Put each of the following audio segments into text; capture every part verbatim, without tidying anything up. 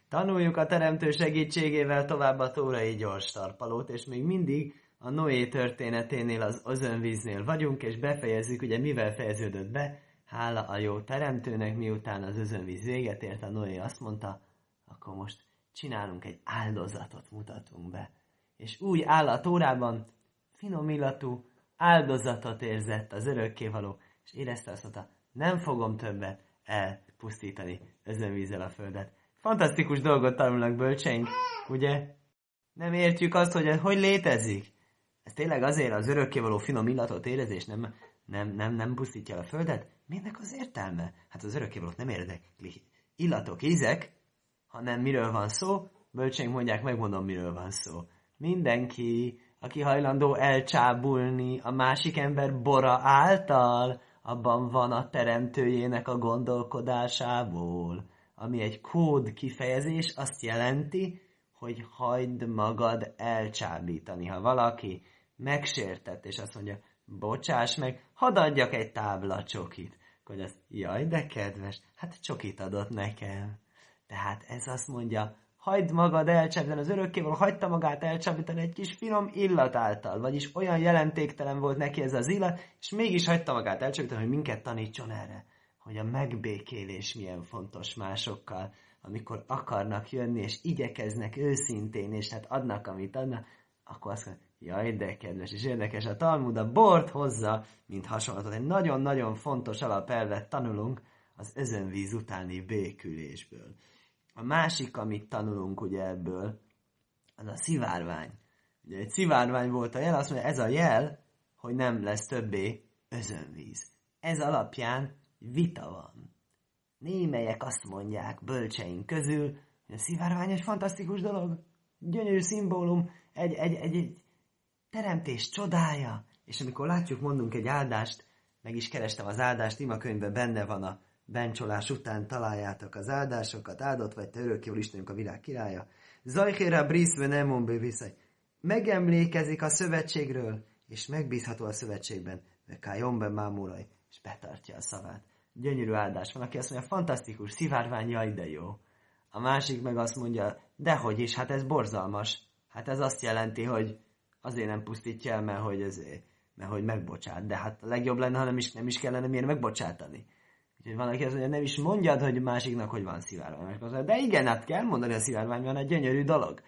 Tanuljuk a teremtő segítségével tovább a tórai gyors tarpalót, és még mindig a Noé történeténél, az özönvíznél vagyunk, és befejezzük, ugye mivel fejeződött be, hála a jó teremtőnek, miután az özönvíz véget ért, a Noé azt mondta, akkor most csinálunk egy áldozatot, mutatunk be. És új áll a Tórában, finom illatú áldozatot érzett az örökkévaló, és érezte azt mondta, nem fogom többet elpusztítani özönvízzel a földet. Fantasztikus dolgot tanulnak bölcseink, ugye? Nem értjük azt, hogy ez hogy létezik. Ez tényleg azért az örökkévaló finom illatot érezés nem, nem, nem, nem pusztítja a földet? Minek az értelme? Hát az örökkévalót nem érdekli illatok, ízek, hanem miről van szó? Bölcseink mondják, megmondom, miről van szó. Mindenki, aki hajlandó elcsábulni a másik ember bora által, abban van a teremtőjének a gondolkodásából. Ami egy kód kifejezés, azt jelenti, hogy hagyd magad elcsábítani. Ha valaki megsértett, és azt mondja, bocsáss meg, hadd adjak egy tábla csokit. Akkor azt, jaj, de kedves, hát csokit adott nekem. Tehát ez azt mondja, hagyd magad elcsábítani, az örökkévaló hagyta magát elcsábítani egy kis finom illat által, vagyis olyan jelentéktelen volt neki ez az illat, és mégis hagyta magát elcsábítani, hogy minket tanítson erre, hogy a megbékélés milyen fontos másokkal, amikor akarnak jönni, és igyekeznek őszintén, és hát adnak, amit adnak, akkor azt mondja, jaj, de kedves, és érdekes, a Talmud a bort hozza, mint hasonlatot. Egy nagyon-nagyon fontos alapelvet tanulunk az özönvíz utáni békülésből. A másik, amit tanulunk ugye ebből, az a szivárvány. Ugye egy szivárvány volt a jel, azt mondja, ez a jel, hogy nem lesz többé özönvíz. Ez alapján vita van. Némelyek azt mondják bölcseink közül, hogy a szivárvány egy fantasztikus dolog, gyönyörű szimbólum, egy, egy, egy, egy teremtés csodája. És amikor látjuk, mondunk egy áldást, meg is kerestem az áldást, imakönyvben benne van a bencsolás után, találjátok az áldásokat, áldott vagy te örökkévaló Istenünk a világ királya. Zajhéra briszve nem visszaj. Megemlékezik a szövetségről, és megbízható a szövetségben, kájomben mámúraj, és betartja a szavát. Gyönyörű áldás van, aki azt mondja, fantasztikus, szivárvány, jaj, de jó. A másik meg azt mondja, dehogy is, hát ez borzalmas. Hát ez azt jelenti, hogy azért nem pusztítja el, mert hogy, ez, mert hogy megbocsát. De hát a legjobb lenne, ha nem is, nem is kellene miért megbocsátani. Úgyhogy van, aki azt mondja, nem is mondjad, hogy másiknak, hogy van szivárvány. Mondja, de igen, hát kell mondani, a szivárvány van, egy gyönyörű dolog.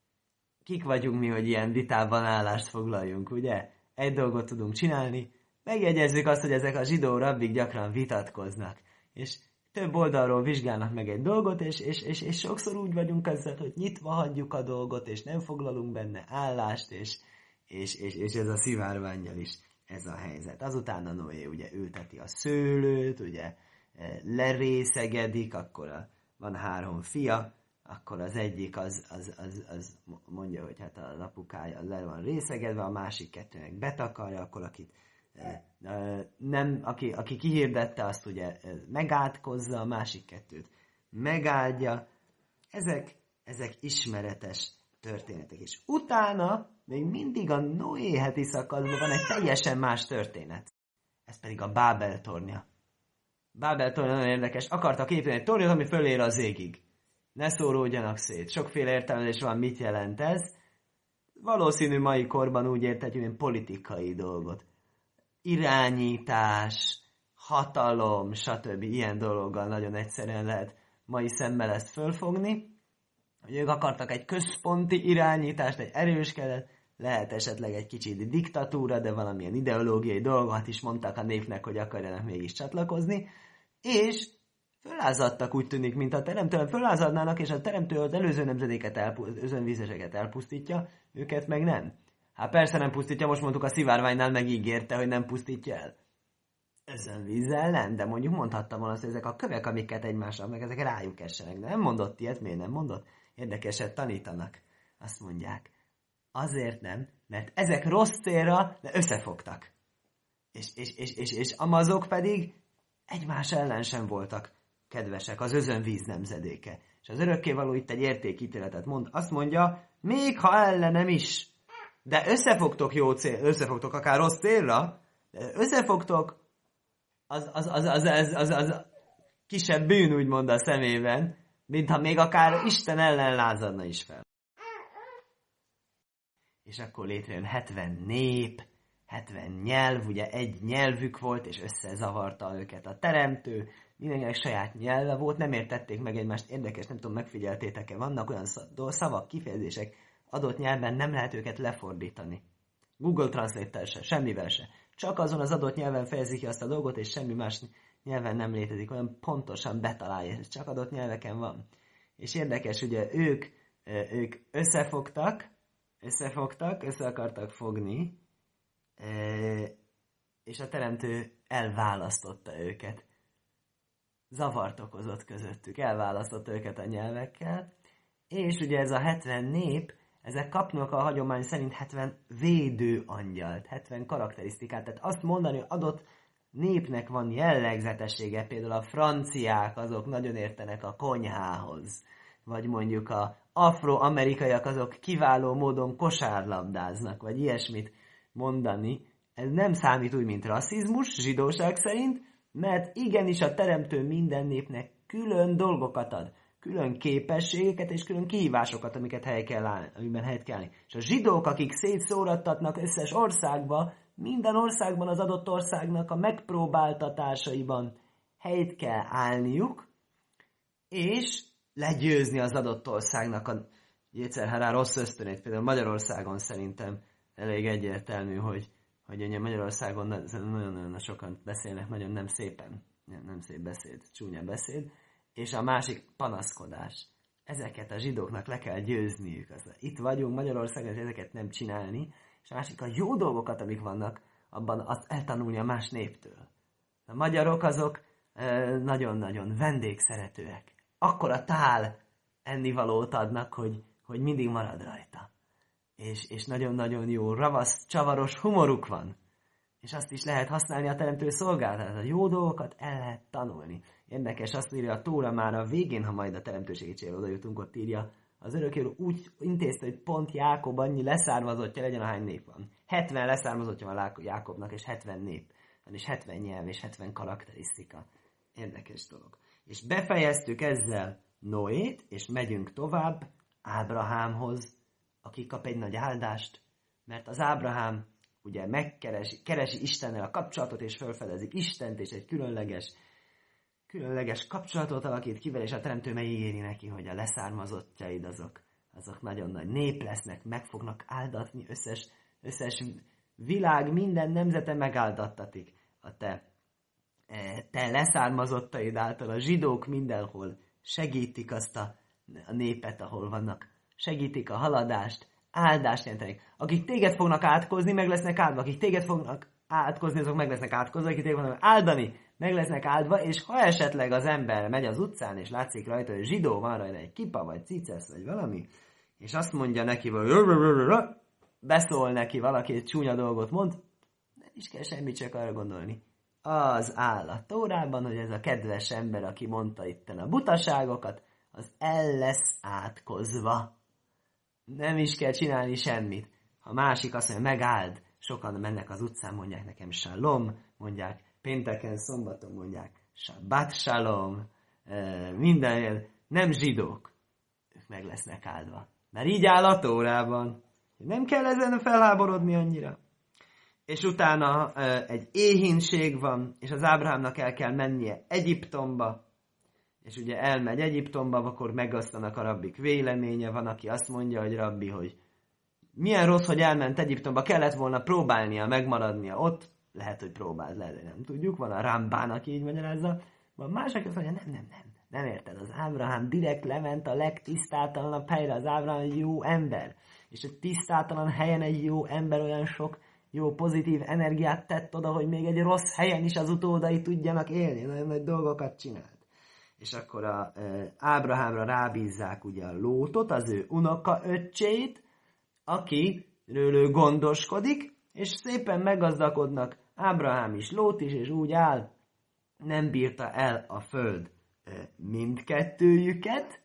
Kik vagyunk mi, hogy ilyen vitában állást foglaljunk, ugye? Egy dolgot tudunk csinálni, megjegyezzük azt, hogy ezek a zsidó rabbik gyakran vitatkoznak, és több oldalról vizsgálnak meg egy dolgot, és, és, és, és sokszor úgy vagyunk ezzel, hogy nyitva hagyjuk a dolgot, és nem foglalunk benne állást, és, és, és, és ez a szivárvánnyal is ez a helyzet. Azután a Noé ugye ülteti a szőlőt, ugye lerészegedik, akkor a, van három fia, akkor az egyik az, az, az, az mondja, hogy hát az apukája le van részegedve, a másik kettőnek betakarja, akkor akit nem, aki, aki kihirdette, azt ugye megátkozza, a másik kettőt megáldja. Ezek, ezek ismeretes történetek. És utána még mindig a Noé heti szakaszban van egy teljesen más történet. Ez pedig a Bábel tornya. Bábel tornya nagyon érdekes. Akartak építeni egy tornyot, ami fölér az égig. Ne szóródjanak szét. Sokféle értelmezés van, mit jelent ez. Valószínű mai korban úgy értetjük, mint politikai dolgot. Irányítás, hatalom, stb. Ilyen dologgal nagyon egyszerűen lehet mai szemmel ezt fölfogni. Hogy ők akartak egy központi irányítást, egy erős keret, lehet esetleg egy kicsit diktatúra, de valamilyen ideológiai dolgot is mondtak a népnek, hogy akarjanak mégis csatlakozni, és fölázadtak, úgy tűnik, mint a teremtő, fölázadnának, és a teremtő az előző nemzedéket, elpu- özönvízeseket elpusztítja, őket meg nem. Hát persze nem pusztítja, most mondtuk a szivárványnál megígérte, hogy nem pusztítja el. Özönvízzel nem, de mondjuk mondhattam volna, hogy ezek a kövek, amiket egymásnak, meg ezek rájuk essenek. De nem mondott ilyet, miért nem mondott? Érdekeset tanítanak. Azt mondják. Azért nem, mert ezek rossz célra, de összefogtak. És, és, és, és, és amazok pedig egymás ellen sem voltak kedvesek, az özönvíz nemzedéke. És az örökkévaló itt egy értékítéletet mond. Azt mondja, még ha ellenem is, de összefogtok jó cél, összefogtok akár rossz célra, de összefogtok, az, az, az, az, az, az, az kisebb bűn, úgymond a szemében, mintha még akár Isten ellen lázadna is fel. És akkor létrejön hetven nép, hetven nyelv, ugye egy nyelvük volt, és összezavarta őket a teremtő, mindenkinek saját nyelve volt, nem értették meg egymást, érdekes, nem tudom, megfigyeltétek-e, vannak olyan szavak, kifejezések, adott nyelven nem lehet őket lefordítani. Google Translate-tel se, semmivel se. Csak azon az adott nyelven fejezik ki azt a dolgot, és semmi más nyelven nem létezik, olyan pontosan betalálja, ez csak adott nyelveken van. És érdekes, ugye ők, ők összefogtak, összefogtak, össze akartak fogni, és a teremtő elválasztotta őket. Zavart okozott közöttük, elválasztotta őket a nyelvekkel, és ugye ez a hetven nép, ezek kapnak a hagyomány szerint hetven védő angyalt, hetven karakterisztikát. Tehát azt mondani, hogy adott népnek van jellegzetessége, például a franciák, azok nagyon értenek a konyhához, vagy mondjuk a afroamerikaiak, azok kiváló módon kosárlabdáznak, vagy ilyesmit mondani. Ez nem számít úgy, mint rasszizmus, zsidóság szerint, mert igenis a teremtő minden népnek külön dolgokat ad, külön képességeket és külön kihívásokat, amiket hely kell állni, amiben helyet kell állni. És a zsidók, akik szétszórattatnak összes országba, minden országban az adott országnak a megpróbáltatásaiban helyt kell állniuk, és legyőzni az adott országnak a Jézer-Hará rossz ösztönét. Például Magyarországon szerintem elég egyértelmű, hogy, hogy ugye Magyarországon nagyon-nagyon sokan beszélnek, nagyon nem szépen, nem, nem szép beszéd, csúnya beszéd, és a másik panaszkodás. Ezeket a zsidóknak le kell győzniük. Az, itt vagyunk Magyarországon, és ezeket nem csinálni, és a másik a jó dolgokat, amik vannak, abban azt eltanulni a más néptől. A magyarok azok nagyon-nagyon vendégszeretőek. Akkora tál ennivalót adnak, hogy, hogy mindig marad rajta. És, és nagyon-nagyon jó, ravasz, csavaros humoruk van. És azt is lehet használni a teremtő szolgálatát. A jó dolgokat el lehet tanulni. Érdekes, azt írja a Tóra már a végén, ha majd a teremtő segítségére oda jutunk, ott írja, az örökkévaló úgy intézte, hogy pont Jákob annyi leszármazottja legyen, ahány nép van. hetven leszármazottja van Jákobnak, és hetven nép. És hetven nyelv, és hetven karakterisztika. Érdekes dolog. És befejeztük ezzel Noét, és megyünk tovább Ábrahámhoz, aki kap egy nagy áldást, mert az Ábrahám ugye megkeresi keresi Istennel a kapcsolatot, és felfedezik Istent, és egy különleges, különleges kapcsolatot alakít ki vele, és a teremtő megígéri neki, hogy a leszármazottjaid azok, azok nagyon nagy nép lesznek, meg fognak áldatni, összes, összes világ, minden nemzete megáldattatik a te, te leszármazottaid által. A zsidók mindenhol segítik azt a, a népet, ahol vannak. Segítik a haladást, áldást jelentenek. Akik téged fognak átkozni, meg lesznek áldva. Akik téged fognak átkozni, azok meg lesznek átkozva. Akik téged fognak áldani, meg lesznek áldva. És ha esetleg az ember megy az utcán, és látszik rajta, hogy zsidó, van rajta egy kipa, vagy cicesz, vagy valami, és azt mondja neki, hogy beszól neki valaki, egy csúnya dolgot mond, nem is kell semmit csak arra gondolni. Az áll a Tórában, hogy ez a kedves ember, aki mondta itten a butaságokat, az el lesz átkozva. Nem is kell csinálni semmit. Ha másik azt mondja, megáld, sokan mennek az utcán, mondják nekem shalom, mondják pénteken, szombaton mondják shabbat shalom, minden, nem zsidók, ők meg lesznek áldva. Mert így áll a Tórában. Nem kell ezen felháborodni annyira. És utána egy éhínség van, és az Ábrahámnak el kell mennie Egyiptomba, és ugye elmegy Egyiptomba, akkor megosztanak a rabbik véleménye, van, aki azt mondja, hogy rabbi, hogy milyen rossz, hogy elment Egyiptomba, kellett volna próbálnia, megmaradnia ott, lehet, hogy próbált, lehet, hogy nem tudjuk, van a Rambán, aki így magyarázza, van más, aki azt mondja, nem, nem, nem, nem érted, az Ábrahám direkt lement a legtisztátalanabb helyre, az Ábrahám jó ember, és egy tisztátalan helyen egy jó ember olyan sok jó pozitív energiát tett oda, hogy még egy rossz helyen is az utódai tudjanak élni, nagyon nagy dolgokat csinált. És akkor a e, Ábrahámra rábízzák ugye a Lótot, az ő unoka öccsét, akiről ő gondoskodik, és szépen meggazdagodnak Ábrahám is, Lót is, és úgy áll, nem bírta el a föld e, mindkettőjüket,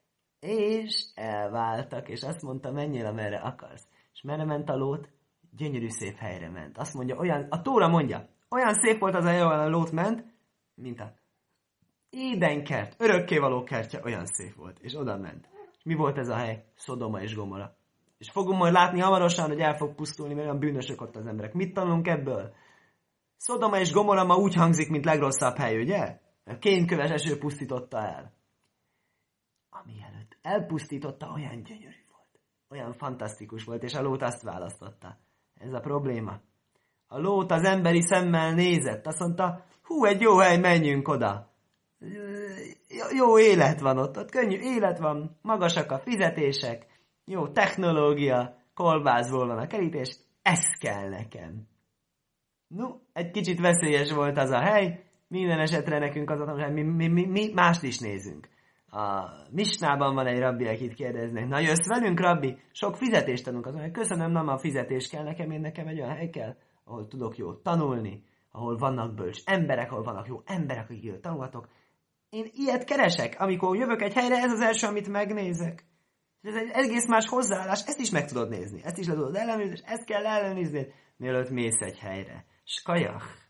és elváltak, és azt mondta, menjél, amerre akarsz. És merre ment a Lót? Gyönyörű szép helyre ment. Azt mondja, olyan, a Tóra mondja, olyan szép volt az a hely, ahol a Lót ment, mint a édenkert, örökkévaló kertje olyan szép volt, és oda ment. Mi volt ez a hely? Szodoma és Gomora. És fogunk majd látni hamarosan, hogy el fog pusztulni, mert olyan bűnösök ott az emberek. Mit tanulunk ebből? Szodoma és Gomora ma úgy hangzik, mint legrosszabb hely, ugye? A kénköves eső pusztította el. Ami előtt elpusztította, olyan gyönyörű volt. Olyan fantasztikus volt, és a lót azt választotta. Ez a probléma. A lót az emberi szemmel nézett. Azt mondta, hú, egy jó hely, menjünk oda. Jó élet van ott, ott könnyű élet van, magasak a fizetések, jó technológia, kolbászból van a kerítés, ez kell nekem. No, egy kicsit veszélyes volt az a hely, minden esetre nekünk az a mi, mi, mi, mi mást is nézünk. A Misnában van egy rabbi, akit kérdeznek, na jössz velünk, rabbi? Sok fizetést tanulunk. Azt mondja, köszönöm, nem a fizetés kell nekem, én nekem egy olyan hely kell, ahol tudok jól tanulni, ahol vannak bölcs emberek, ahol vannak jó emberek, akik tanulhatok. Én ilyet keresek, amikor jövök egy helyre, ez az első, amit megnézek. Ez egy egész más hozzáállás, ezt is meg tudod nézni, ezt is le tudod ellenőrizni, és ezt kell ellenőrizni, mielőtt mész egy helyre. Skajach.